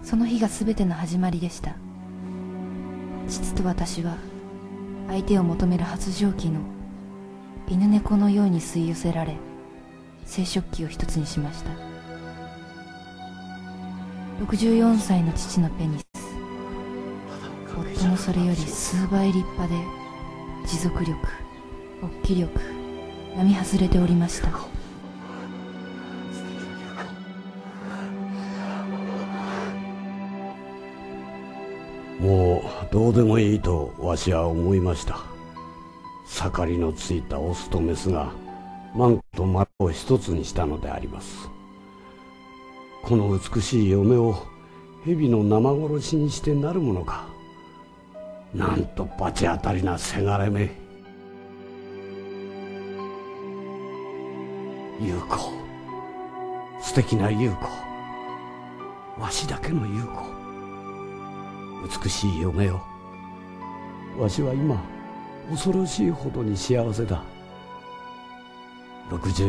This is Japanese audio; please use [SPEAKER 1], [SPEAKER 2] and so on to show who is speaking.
[SPEAKER 1] その日が全ての始まりでした。父と私は相手を求める発情期の犬猫のように吸い寄せられ、生殖器を一つにしました。64歳の父のペニス、夫のそれより数倍立派で、持続力、勃起力、並外れておりました。
[SPEAKER 2] もうどうでもいいとわしは思いました。盛りのついたオスとメスがマンコとマコを一つにしたのであります。この美しい嫁を蛇の生殺しにしてなるものか。なんと罰当たりなせがれめ。優子、素敵な優子、わしだけの優子、美しい嫁よ。わしは今恐ろしいほどに幸せだ。64